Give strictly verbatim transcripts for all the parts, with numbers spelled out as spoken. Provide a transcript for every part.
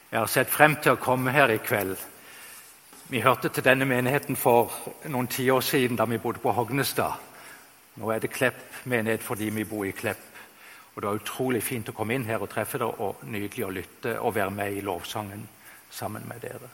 Jeg har sett frem til å komme her i kveld. Vi hørte til denne menigheten for noen tiår siden da vi bodde på Hognestad. Nå er det Klepp menighet fordi vi bor i Klepp. Og det var utrolig fint å komme inn her og treffe dere, og nydelig å lytte og være med i lovsangen sammen med dere.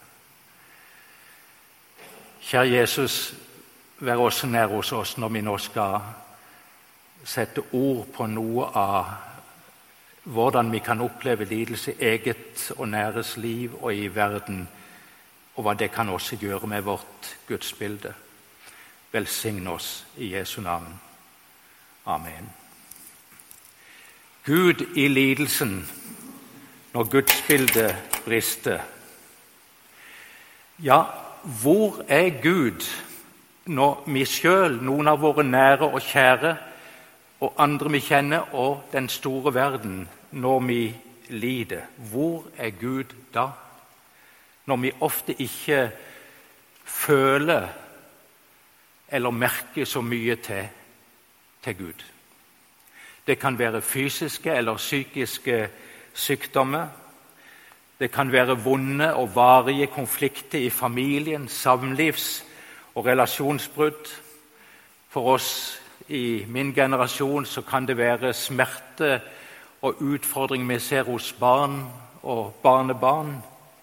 Kjære Jesus, vær også nær hos oss når vi nå skal sette ord på noe av hvordan vi kan oppleve lidelse i eget og næres liv og i verden, og hva det kan også gjøre med vårt gudsbilde. Velsign oss i Jesu navn. Amen. Gud i lidelsen når gudsbildet brister. Ja, hvor er Gud når vi selv, noen av våre nære og kjære, og andre vi kjenner, og den store verden, når vi lider? Hvor er Gud da? Når vi ofte ikke føler eller merker så mye til, til Gud. Det kan være fysiske eller psykiske sykdommer. Det kan være vonde og varige konflikter i familien, samlivs- og relasjonsbrudd. For oss i min generasjon så kan det være smerte og utfordring vi ser hos barn og barnebarn.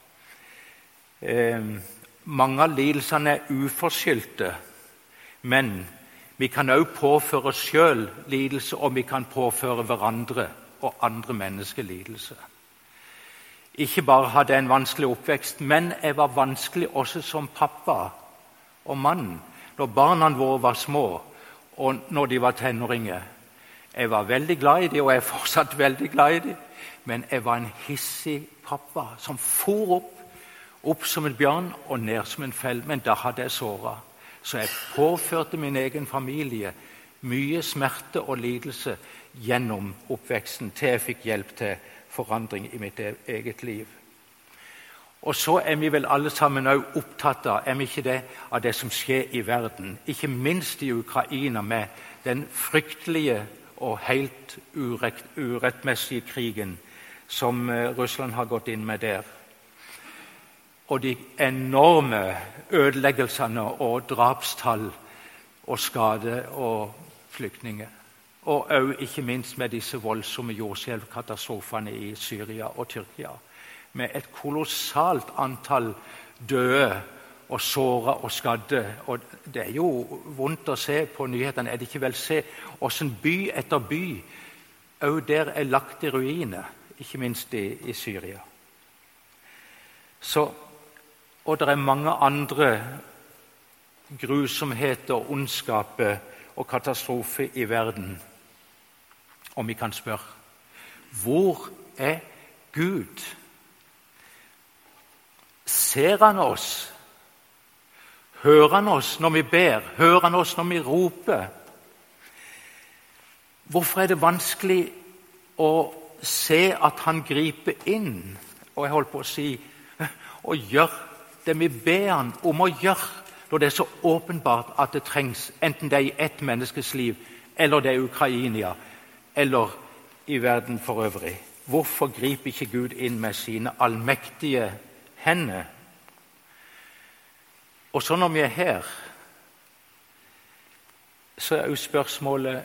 Eh, mange av lidelsene er uforskyldte, men vi kan også påføre oss selv lidelse, og vi kan påføre hverandre og andre mennesker lidelse. Ikke bare hadde jeg en vanskelig oppvekst, men jeg var vanskelig også som pappa og mann når barna våre var små, og når de var tenåringer. Jeg var veldig glad i dem, og jeg er fortsatt veldig glad i dem, men jeg var en hissig pappa som for opp, opp som en bjørn og ned som en fell, men da hadde jeg såret. Så jeg påførte min egen familie mye smerte og lidelse gjennom oppveksten, til jeg fikk hjelp til forandring i mitt eget liv. Og så er vi vel alle sammen også opptatt av, er vi ikke det, av det som skjer i verden, ikke minst i Ukraina, med den fryktelige og helt urett, urettmessige krigen som Russland har gått inn med der. Og de enorme ødeleggelsene og drapstall og skade og flyktninger. Og også ikke minst med disse voldsomme jordskjelvkatastrofene i Syria og Tyrkia, med et kolossalt antall døde og såra og skadde. Og det er jo vondt å se på nyhetene, er det ikke vel? Se hvordan by etter by også der er lagt i ruiner, ikke minst i, i Syria. Så, og det er mange andre grusomheter, ondskaper og katastrofer i verden. Og vi kan spørre, hvor er Gud? Ser han oss? Hører han oss når vi ber? Hører han oss når vi roper? Hvorfor er det vanskelig å se at han griper inn, og jeg holdt på å si, og gjør det vi ber han om å gjøre, når det er så åpenbart at det trengs, enten det er i ett menneskes liv, eller det er i Ukraina, eller i verden for øvrig? Hvorfor griper ikke Gud inn med sine allmektige hender? Og så når vi er her, så er jo spørsmålet,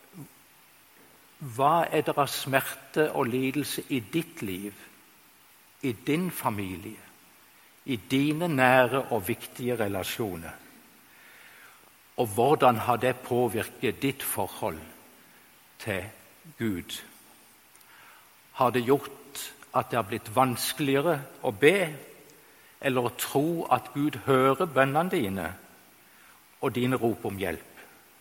hva er det av smerte og lidelse i ditt liv, i din familie, i dine nære og viktige relasjoner? Og hvordan har det påvirket ditt forhold til Gud? Har det gjort at det har blitt vanskeligere å be, eller å tro at Gud hører bønnene dine og dine rop om hjelp?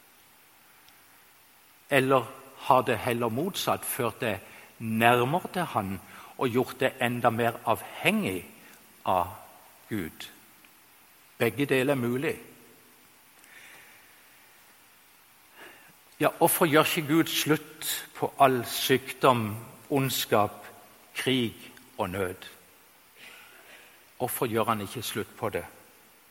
Eller har det heller motsatt ført deg nærmere til Han og gjort deg enda mer avhengig av Gud? Begge deler er mulig. Ja, hvorfor gjør ikke Gud slutt på all sykdom, ondskap, krig og nød? Hvorfor gjør han ikke slutt på det?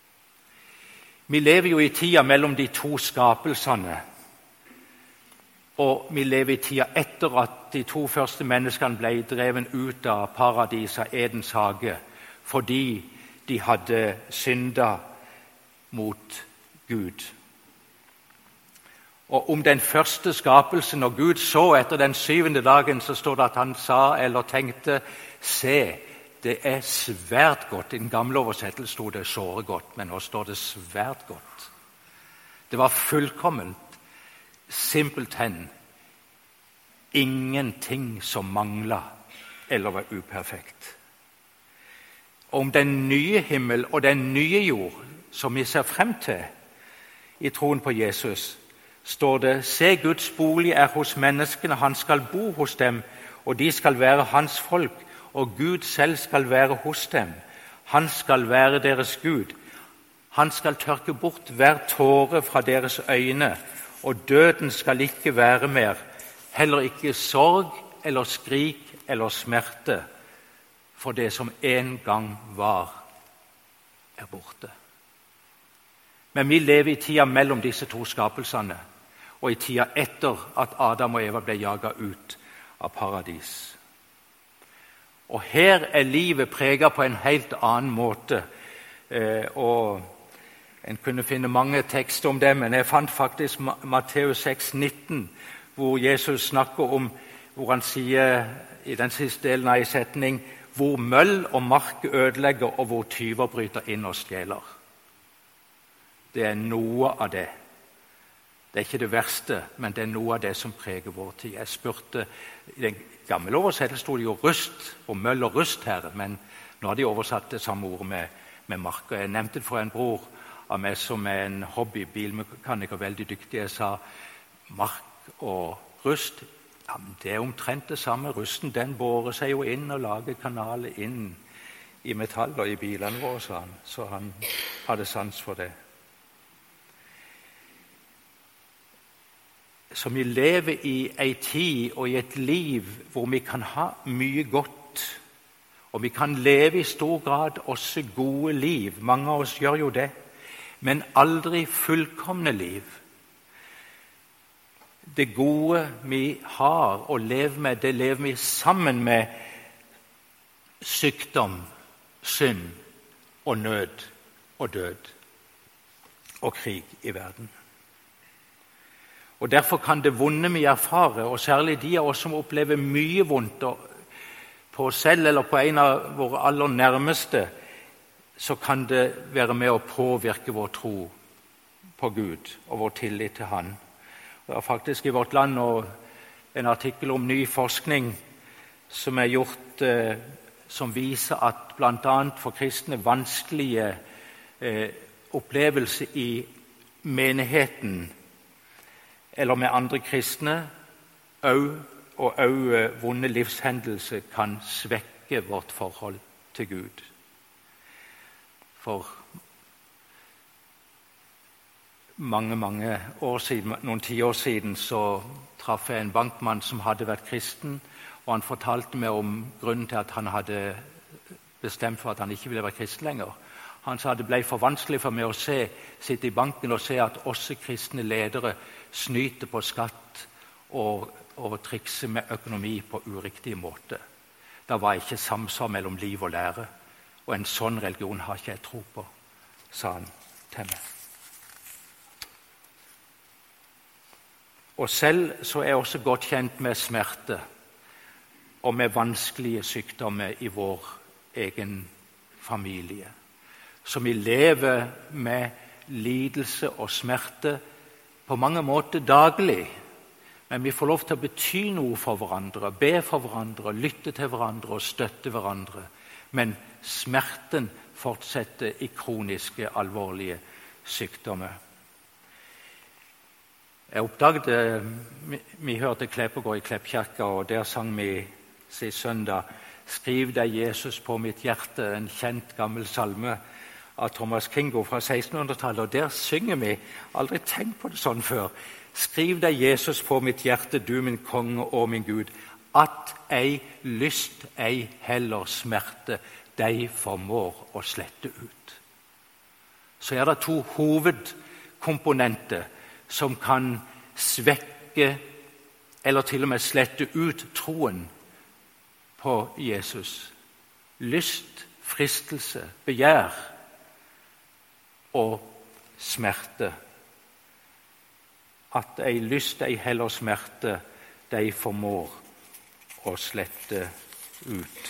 Vi lever jo i tida mellom de to skapelsene. Og vi lever i tida etter at de to første menneskene ble dreven ut av paradis, av Edens hage, fordi de hadde synda mot Gud. Og om den første skapelsen, når Gud så etter den syvende dagen, så står det at han sa eller tenkte, se, det er svært godt. I den gamle oversettelsen stod det såre godt, men nå står det svært godt. Det var fullkomment, simpelthen, ingenting som manglet eller var uperfekt. Om den nye himmel og den nye jord, som vi ser frem til i troen på Jesus, står det, se, Guds bolig er hos menneskene, han skal bo hos dem, og de skal være hans folk, og Gud selv skal være hos dem. Han skal være deres Gud. Han skal tørke bort hver tåre fra deres øyne, og døden skal ikke være mer, heller ikke sorg eller skrik eller smerte, for det som en gang var, er borte. Men vi lever i tida mellom disse to skapelsene, og i tida etter at Adam og Eva ble jaget ut av paradis. Og her er livet preget på en helt annen måte, eh, og en kunne finne mange tekster om det, men jeg fant faktisk Matteus seks nitten, hvor Jesus snakker om, hvor han sier i den siste delen av en setning, hvor møll og mark ødelegger, og hvor tyver bryter inn og stjeler. Det er noe av det. Det er ikke det verste, men det er noe av det som preger vår tid. Jeg spurte, i den gamle oversettelsen stod det jo rust, og møll og rust her, men nå har de oversatt det samme ordet med, med mark. Og jeg nevnte det for en bror av meg som er en hobby-bilmekaniker, veldig dyktig. Jeg sa, mark og rust, ja, men det er omtrent det samme. Rusten, den bårer seg jo inn og lager kanaler inn i metaller i bilene våre, sa han. Så han hadde sans for det. Så vi lever i en tid og i et liv hvor vi kan ha mye godt, og vi kan leve i stor grad også gode liv. Mange av oss gjør jo det, men aldri fullkomne liv. Det gode vi har og lever med, det lever vi sammen med sykdom, synd og nød og død og krig i verden. Og Derfor kan det vonde vi erfarer, og særlig de av oss som opplever mye vondt på oss selv eller på en av våre aller nærmeste, så kan det være med å påvirke vår tro på Gud og vår tillit til Han. Det er faktisk i Vårt Land og en artikkel om ny forskning som er gjort, eh, som viser at blant annet for kristne vanskelige eh, opplevelser i menigheten eller med andre kristne, og også vonde livshendelser kan svekke vårt forhold til Gud. For mange, mange år siden, noen tiår siden, så traff jeg en bankmann som hadde vært kristen, og han fortalte meg om grunnen til at han hadde bestemt for at han ikke ville være kristen lenger. Han sa det ble for vanskelig for meg å se, sitte i banken og se at også kristne ledere snyter på skatt og, og trikser med økonomi på uriktig måte. Det var ikke samsvar mellom liv og lære, og en sånn religion har ikke jeg tro på, sa han til meg. Og selv så er jeg også godt kjent med smerte og med vanskelige sykdommer i vår egen familie. Så vi lever med lidelse og smerte på mange måter daglig, men vi får lov til å bety noe for hverandre, be for hverandre, lytte til hverandre og støtte hverandre. Men smerten fortsetter i kroniske, alvorlige sykdommer. Jeg oppdaget, vi, vi hørte Kleppegård i Kleppkirka, og der sang vi sist søndag, «Skriv deg Jesus på mitt hjerte», en kjent gammel salme av Thomas Kingo fra sekstenhundretallet, og der synger vi, aldri tenkt på det sånn før, «Skriv deg Jesus på mitt hjerte, du min konge og min Gud, at ei lyst, ei heller smerte, deg formår å slette ut». Så er det to hovedkomponenter som kan svekke eller til og med slette ut troen på Jesus. Lyst, fristelse, begjær og smerte. At ei lyst, ei heller smerte, de formår å slette ut.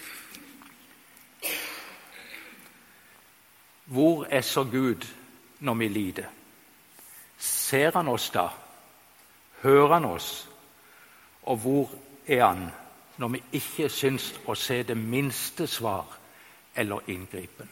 Hvor er så Gud når vi lider? Ser han oss da? Hører han oss? Og hvor er han når vi ikke syns å se det minste svar eller inngripen?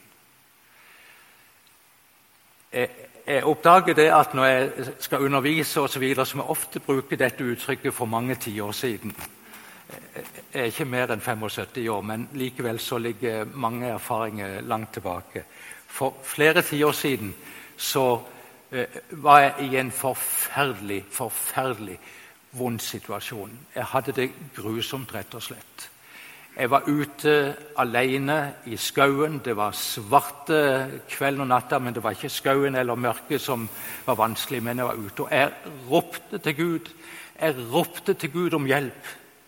Jeg, jeg oppdager det at når jeg skal undervise og så videre, så må jeg ofte bruke dette uttrykket for mange tiår siden. Jeg er ikke mer enn syttifem år, men likevel så ligger mange erfaringer langt tilbake. For flere tiår siden så eh, var jeg i en forferdelig, forferdelig vond situasjon. Jeg hadde det grusomt, rett og slett. Jeg var ute alene i skauen. Det var svarte kvelden og natta, men det var ikke skauen eller mørket som var vanskelig, men jeg var ute. Og jeg ropte til Gud. Jeg ropte til Gud om hjelp.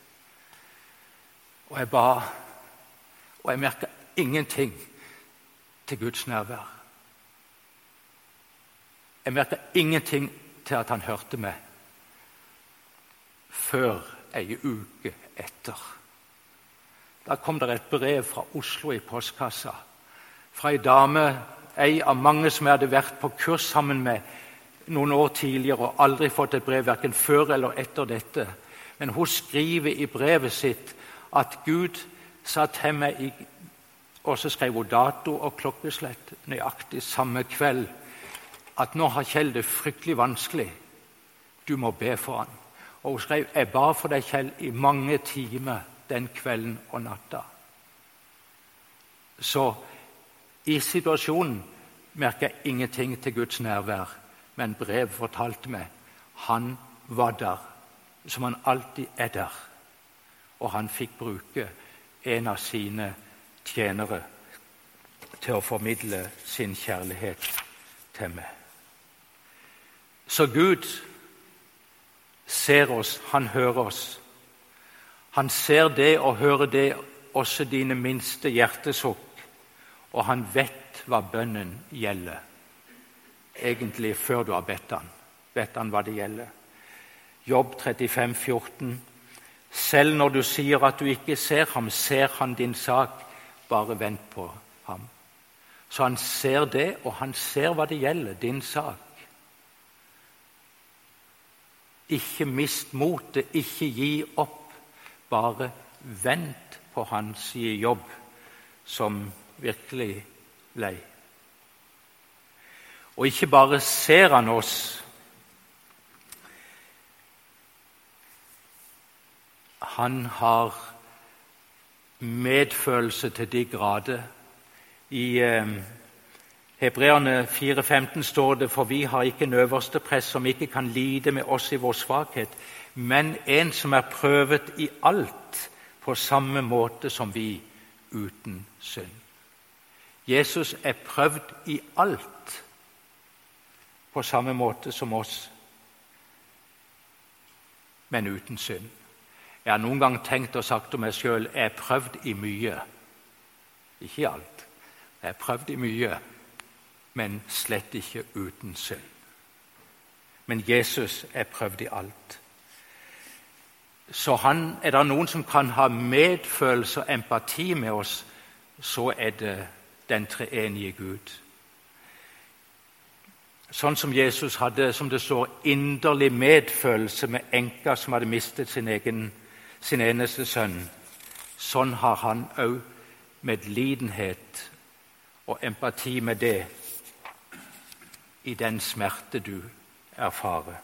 Og jeg ba, og jeg merket ingenting til Guds nærvær. Jeg merket ingenting til at han hørte meg før ei uke etter. Da kom det et brev fra Oslo i postkassa, fra ei dame, ei av mange som jeg hadde vært på kurs sammen med noen år tidligere og aldri fått et brev, hverken før eller etter dette. Men hun skriver i brevet sitt at Gud sa til meg, i, og så skrev hun dato og klokkeslett nøyaktig samme kveld, at nå har Kjell det fryktelig vanskelig. Du må be for han. Og hun skrev, jeg ba for deg, Kjell, i mange timer den kvelden og natta. Så i situasjonen merker jeg ingenting til Guds nærvær, men brev fortalte meg, han var der, som han alltid er der. Og han fikk bruke en av sine tjenere til å formidle sin kjærlighet til meg. Så Gud ser oss, han hører oss. Han ser det og hører det, også dine minste hjertesukk, og han vet hva bønnen gjelder. Egentlig før du har bedt han, vet han hva det gjelder. Jobb trettifem fjorten. Selv når du sier at du ikke ser ham, ser han din sak, bare vent på ham. Så han ser det, og han ser hva det gjelder, din sak. Ikke mist motet, ikke gi opp, bare vent på han, sier Jobb, som virkelig lei. Og ikke bare ser han oss, han har medfølelse til de grader. I eh, Hebreerne fire femten står det, for vi har ikke en øverste prest som ikke kan lide med oss i vår svakhet, men en som er prøvet i alt på samme måte som vi, uten synd. Jesus er prøvd i alt på samme måte som oss, men uten synd. Jeg har noen gang tenkt og sagt om meg selv, jeg er prøvd i mye. Ikke i alt. Jeg er prøvd i mye, men slett ikke uten synd. Men Jesus er prøvd i alt. Så han, er det noen som kan ha medfølelse og empati med oss, så er det den treenige Gud. Sånn som Jesus hadde, som det står, inderlig medfølelse med enka som hadde mistet sin egen, sin eneste sønn. Sånn har han også medlidenhet og empati med det i den smerte du erfarer.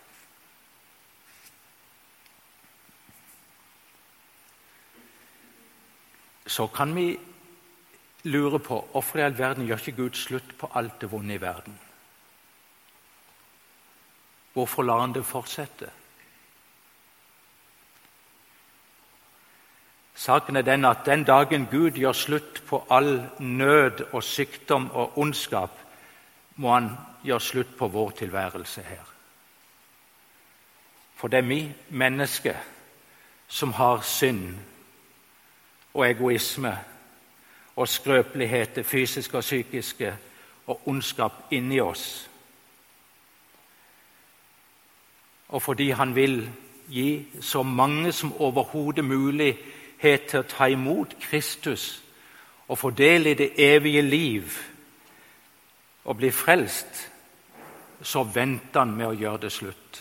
Så kan vi lure på hvorfor i all verden gjør ikke Gud slutt på alt det vonde i verden? Hvorfor lar han det fortsette? Saken er den at den dagen Gud gjør slutt på all nød og sykdom og ondskap, må han gjøre slutt på vår tilværelse her. For det er vi mennesker som har synd og egoisme og skrøpeligheter, fysiske og psykiske, og ondskap inni oss. Og fordi han vil gi så mange som overhodet mulighet til å ta imot Kristus og få del i det evige liv og bli frelst, så venter han med å gjøre det slutt.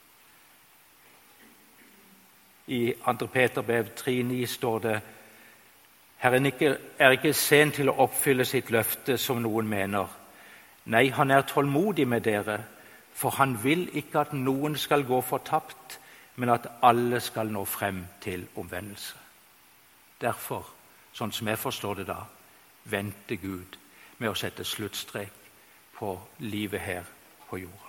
I andre Peter brev tre ni står det: Herren er ikke sen til å oppfylle sitt løfte, som noen mener. Nei, han er tålmodig med dere, for han vil ikke at noen skal gå fortapt, men at alle skal nå frem til omvendelse. Derfor, sånn som jeg forstår det da, venter Gud med å sette sluttstrek på livet her på jorda.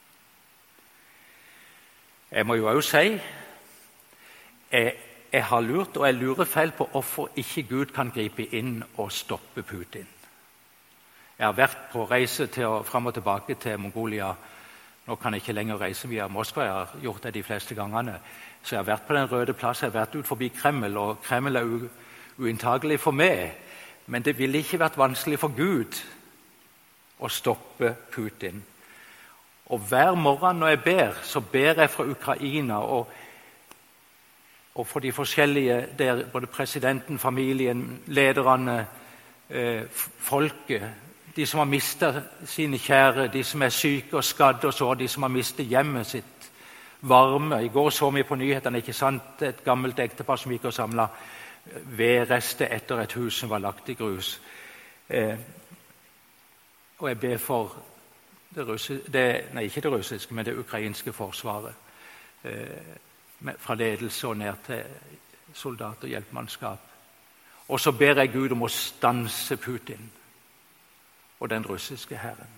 Jeg må jo også si jeg, jeg har lurt, og jeg lurer feil på hvorfor ikke Gud kan gripe inn og stoppe Putin. Jeg har vært på reise til å, frem og tilbake til Mongolia. Nå kan jeg ikke lenger reise via Moskva, jeg har gjort det de fleste gangene. Så jeg har vært på Den røde plass, jeg har vært ut forbi Kreml, og Kreml er u, uinntagelig for meg. Men det ville ikke vært vanskelig for Gud å stoppe Putin. Og hver morgen når jeg ber, så ber jeg fra Ukraina, og, og for de forskjellige der, både presidenten, familien, lederne, eh, folket, de som har mistet sine kjære, de som er syke og skadde og så, de som har mistet hjemmet sitt varme. I går så vi på nyhetene, ikke sant, et gammelt ektepar som gikk og samlet vedrester etter et hus som var lagt i grus. Eh, og jeg ber for det, russi, det, nei, ikke det russiske, men det ukrainske forsvaret. Eh, med, fra ledelse og ned til soldater og hjelpemannskap. Og så ber jeg Gud om å stanse Putin og den russiske herren.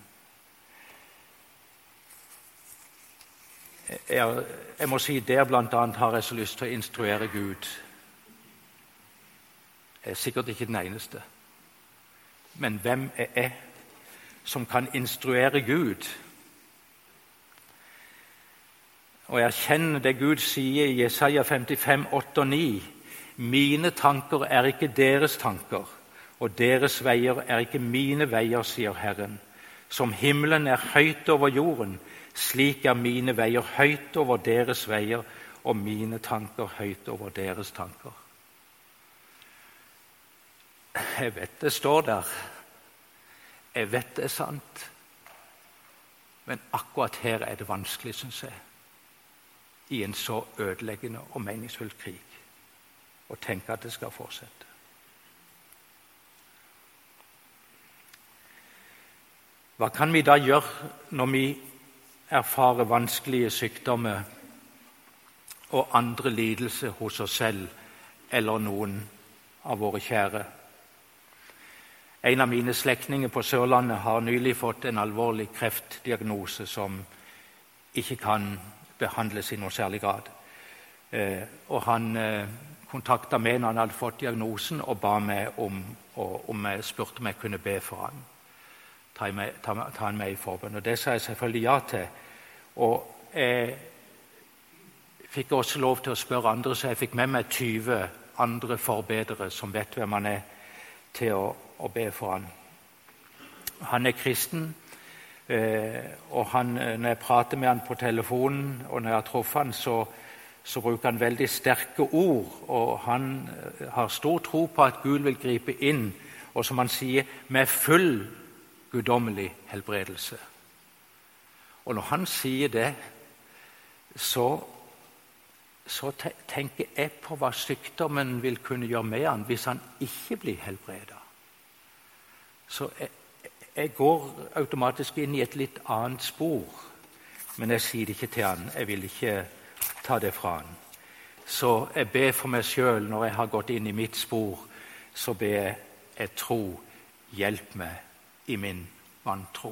Jeg, jeg må si der blant annet har jeg så lyst til å instruere Gud. Jeg er sikkert ikke den eneste. Men hvem er jeg som kan instruere Gud? Og jeg kjenner det Gud sier i Jesaja femtifem, åtte og ni. Mine tanker er ikke deres tanker, og deres veier er ikke mine veier, sier Herren. Som himmelen er høyt over jorden, slik er mine veier høyt over deres veier, og mine tanker høyt over deres tanker. Jeg vet det står der. Jeg vet det er sant. Men akkurat her er det vanskelig, synes jeg, i en så ødeleggende og meningsfull krig, å tenke at det skal fortsette. Hva kan vi da gjøre når vi erfarer vanskelige sykdommer og andre lidelser hos oss selv eller noen av våre kjære? En av mine slektninger på Sørlandet har nylig fått en alvorlig kreftdiagnose som ikke kan behandles i noe særlig grad. Eh, og han eh, kontaktet meg når han hadde fått diagnosen og ba meg om, og, om jeg spurte om jeg kunne be for han. Ta, med, ta, ta han med i forbønn. Og det sa jeg selvfølgelig ja til. Og jeg fikk også lov til å spørre andre, så jeg fikk med meg tyve andre forbedere som vet hvem han er, til å, å be for han. Han er kristen, eh, og han, når jeg prater med han på telefonen, og når jeg har truffet han, så, så bruker han veldig sterke ord, og han har stor tro på at Gud vil gripe inn, og som han sier, med full guddommelig helbredelse. Og når han sier det, så, så tenker jeg på hva sykdommen vil kunne gjøre med han hvis han ikke blir helbredet. Så jeg, jeg går automatisk inn i et litt annet spor, men jeg sier det ikke til han. Jeg vil ikke ta det fra han. Så jeg ber for meg selv når jeg har gått inn i mitt spor, så ber jeg, jeg tro, hjelp meg i min vantro.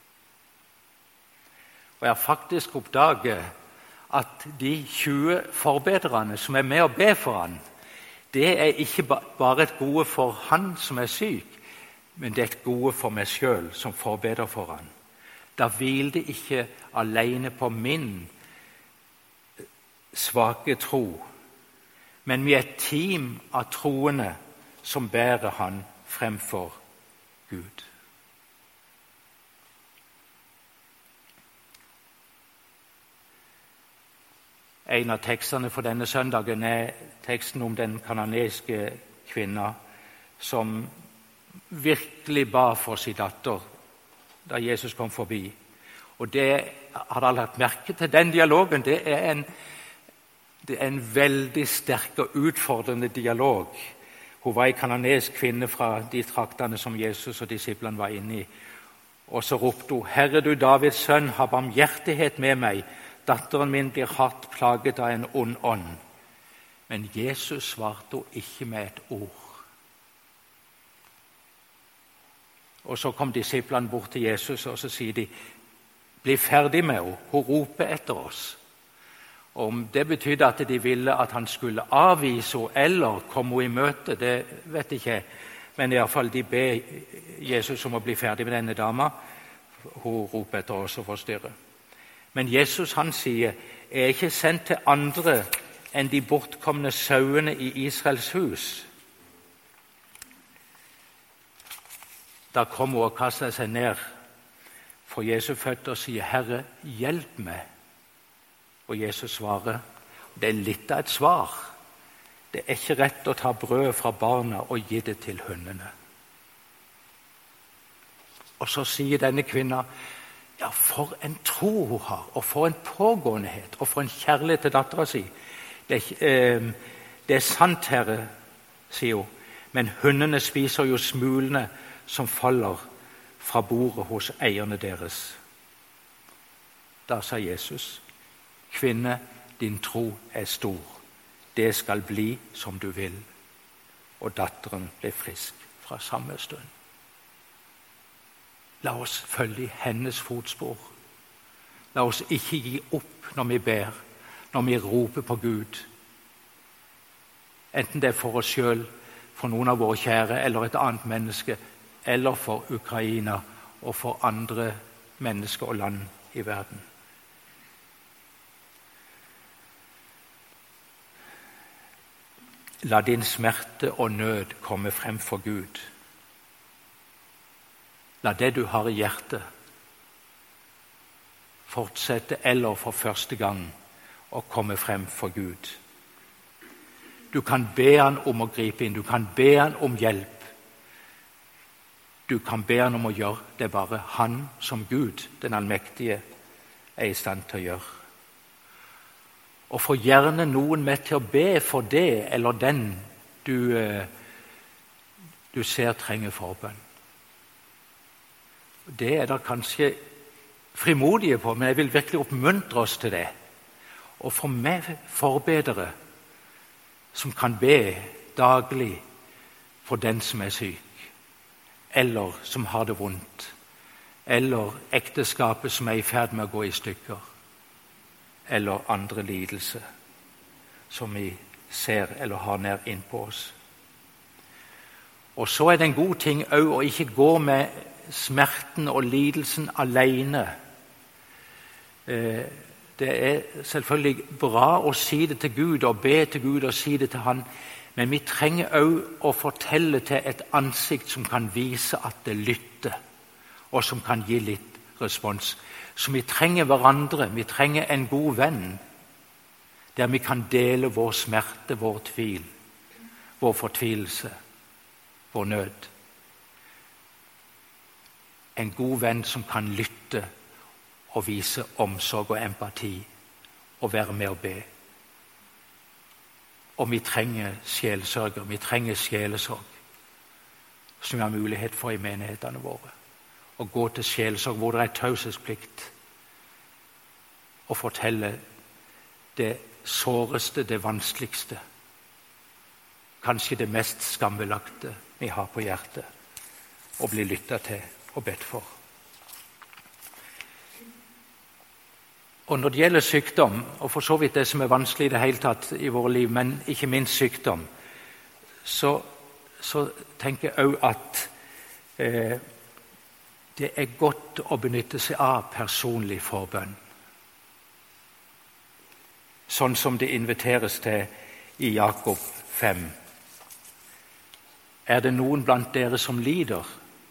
Og jeg har faktisk oppdaget at de tjue forbedrerne som er med å be for han, det er ikke bare et gode for han som er syk, men det er et gode for meg selv som forbeder for han. Da hviler det ikke alene på min svake tro, men vi er et team av troende som bærer han fremfor Gud. En av tekstene for denne søndagen er teksten om den kananeske kvinna som virkelig ba for sin datter da Jesus kom forbi. Og det har alle lagt merke til. Den dialogen, det er en, det er en veldig sterk og utfordrende dialog. Hun var en kananesk kvinne fra de traktene som Jesus og disiplene var inne i. Og så ropte hun, «Herre du Davids sønn, ha barmhjertighet med meg. Datteren min blir hardt plaget av en ond ånd.» Men Jesus svarte hun ikke med et ord. Og så kom disiplene bort til Jesus, og så sier de, «Bli ferdig med henne, hun roper etter oss.» Om det betydde at de ville at han skulle avvise henne eller komme henne i møte, det vet jeg ikke. Men i hvert fall de ber Jesus om å bli ferdig med denne dama. Hun roper etter oss og forstyrrer. Men Jesus han sier, «Jeg er ikke sendt til andre enn de bortkomne sauene i Israels hus.» Da kom hun og kastet seg ned for Jesu føtter og sier, «Herre, hjelp meg.» Og Jesus svarer, det er litt av et svar. Det er ikke rett å ta brød fra barna og gi det til hundene. Og så sier denne kvinna, ja, for en tro hun har, og for en pågåenhet, og for en kjærlighet til datteren sin. Det, eh, det er sant, Herre, sier hun, men hundene spiser jo smulene som faller fra bordet hos eierne deres. Da sa Jesus, «Kvinne, din tro er stor. Det skal bli som du vil.» Og datteren ble frisk fra samme stund. La oss følge i hennes fotspor. La oss ikke gi opp når vi ber, når vi roper på Gud. Enten det er for oss selv, for noen av våre kjære, eller et annet menneske, eller for Ukraina og for andre mennesker og land i verden. La din smerte og nød komme frem for Gud. La det du har i hjertet fortsette eller for første gang å komme frem for Gud. Du kan be han om å gripe inn, du kan be han om hjelp. Du kan be han om å gjøre det bare han som Gud, den allmektige, er i stand til å gjøre. Og få gjerne noen med til å be for det eller den du, du ser trenger forbønn. Det er det kanskje frimodige på, men jeg vil virkelig oppmuntre oss til det. Og få med forbedere som kan be daglig for den som er syk, eller som har det vondt, eller ekteskapet som er i ferd med å gå i stykker, eller andre lidelser som vi ser eller har nær innpå oss. Og så er det en god ting også å ikke gå med smerten og lidelsen alene. Det er selvfølgelig bra å si det til Gud og be til Gud og si det til han, men vi trenger også å fortelle til et ansikt som kan vise at det lytter, og som kan gi litt respons. Så vi trenger hverandre, vi trenger en god venn, der vi kan dele vår smerte, vår tvil, vår fortvilelse, vår nød. En god venn som kan lytte og vise omsorg og empati og være med å be. Og vi trenger sjelsørger, vi trenger sjelesorg, som vi har mulighet for i menighetene våre. Å gå til sjelesorg hvor det er taushetsplikt, og fortelle det såreste, det vanskeligste, kanskje det mest skambelagte vi har på hjertet, og bli lyttet til og bedt for. Og når det gjelder sykdom, og for så vidt det som er vanskelig i det hele tatt i våre liv, men ikke minst sykdom, så, så tenker jeg også at eh, det er godt å benytte seg av personlig forbønn. sånn som det inviteres til i Jakob fem. Er det noen blant dere som lider?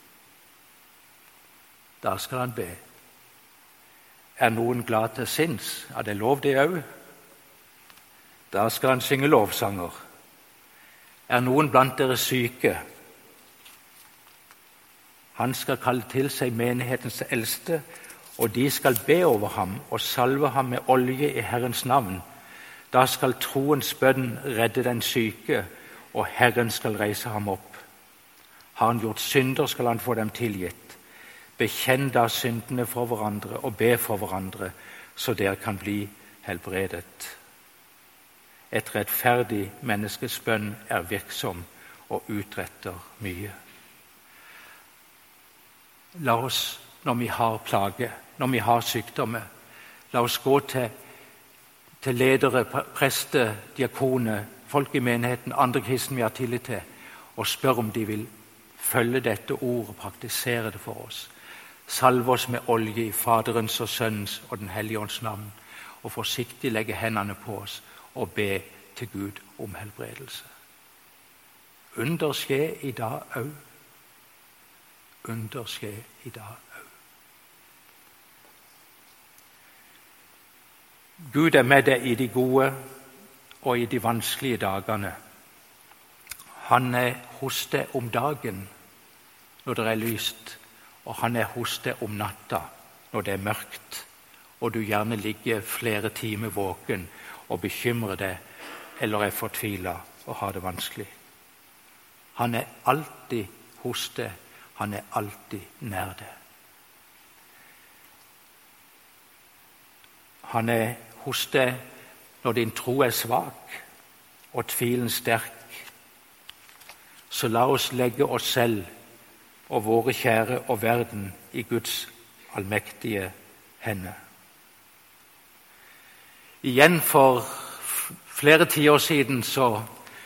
Da skal han be. Er noen glad til sinns? Ja, det er lov det òg. Da skal han synge lovsanger. Er noen blant dere syke? Han skal kalle til seg menighetens eldste, og de skal be over ham og salve ham med olje i Herrens navn. Da skal troens bønn redde den syke, og Herren skal reise ham opp. Har han gjort synder, skal han få dem tilgitt. Bekjenn da syndene for hverandre og be for hverandre, så dere kan bli helbredet. Et rettferdig menneskes bønn er virksom og utretter mye. La oss, når vi har plage, når vi har sykdommer, la oss gå til, til ledere, prester, diakoner, folk i menigheten, andre kristne vi har tillit til, og spørre om de vil følge dette ordet og praktisere det for oss. Salve oss med olje i Faderens og Sønnens og Den hellige ånds navn, og forsiktig legge hendene på oss og be til Gud om helbredelse. Under skje i dag òg. Under skje i dag òg. Gud er med deg i de gode og i de vanskelige dagene. Han er hos deg om dagen når det er lyst, og han er hos deg om natta når det er mørkt, og du gjerne ligger flere timer våken og bekymrer deg eller er fortvilet og har det vanskelig. Han er alltid hos deg, han er alltid nær deg. Han er hos deg når din tro er svak og tvilen sterk. Så la oss legge oss selv og våre kjære og verden i Guds allmektige hender. Igjen for flere tiår siden så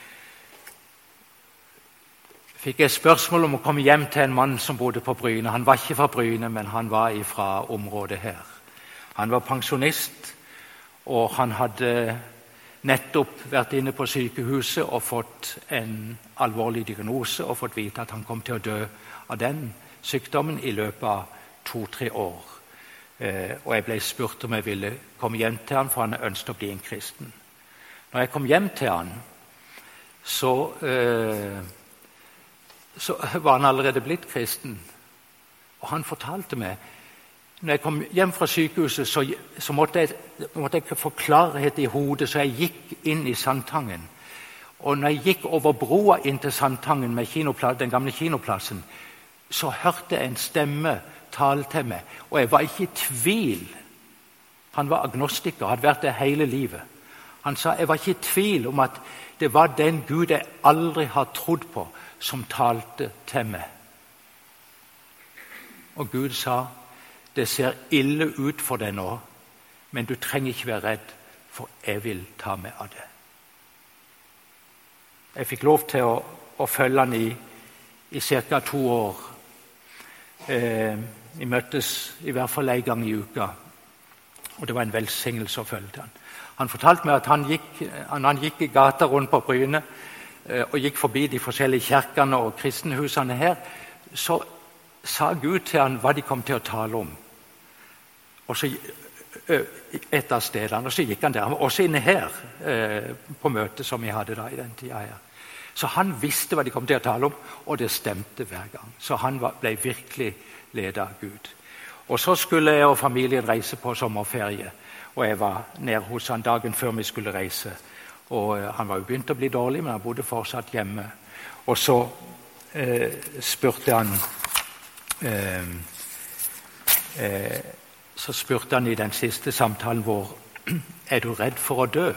fikk jeg spørsmål om å komme hjem til en mann som bodde på Bryne. Han var ikke fra Bryne, men han var fra området her. Han var pensjonist, og han hadde nettopp vært inne på sykehuset og fått en alvorlig diagnose og fått vite at han kom til å dø av den sykdommen i løpet av to-tre år. Eh, og jeg ble spurt om jeg ville komme hjem til han, for han ønsket å bli en kristen. Når jeg kom hjem til han, så, eh, så var han allerede blitt kristen. Og han fortalte meg, når jeg kom hjem fra sykehuset, så, så måtte, jeg, måtte jeg få klarhet i hodet, så jeg gikk inn i Sandtangen. Og når jeg gikk over broa inn til Sandtangen med den gamle kinoplassen, så hørte jeg en stemme tale til meg, og jeg var ikke i tvil. Han var agnostiker, hadde vært det hele livet. Han sa, jeg var ikke i tvil om at det var den Gud jeg aldri har trodd på, som talte til meg. Og Gud sa, det ser ille ut for deg nå, men du trenger ikke være redd, for jeg vil ta meg av det. Jeg fikk lov til å, å følge han i, i cirka to år. Eh, vi møttes i hvert fall en gang i uka, og det var en velsignelse å følge han. Han fortalte meg at han gikk, han, han gikk i gata rundt på Bryne eh, og gikk forbi de forskjellige kirkene og kristenhusene her, så sa Gud til han hva de kom til å tale om. Og så et av stedene, og så gikk han der. Han var også inne her eh, på møtet som vi hadde da i den tida her. Så han visste hva de kom til å tale om, og det stemte hver gang. Så han var, ble virkelig ledet av Gud. Og så skulle jeg og familien reise på sommerferie, og jeg var nede hos han dagen før vi skulle reise. Og eh, han var jo begynt å bli dårlig, men han bodde fortsatt hjemme. Og så eh, spurte han eh, eh, Så spurte han i den siste samtalen vår, er du redd for å dø?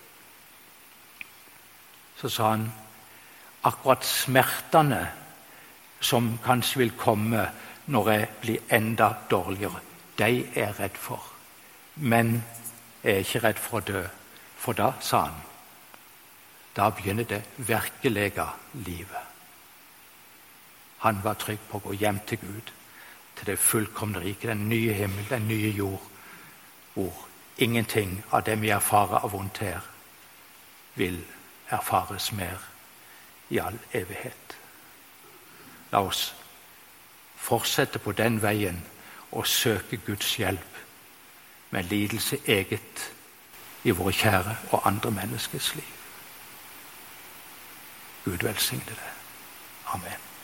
Så sa han, akkurat smertene som kanskje vil komme når jeg blir enda dårligere, de er jeg redd for. Men jeg er ikke redd for å dø, for da, sa han, da begynner det virkelige livet. Han var trygg på å gå hjem til Gud, til det fullkomne riket, den nye himmel, den nye jord, hvor ingenting av det vi erfarer av vondt her, vil erfares mer i all evighet. La oss fortsette på den veien og søke Guds hjelp med lidelse eget i våre kjære og andre menneskers liv. Gud velsigne det. Amen.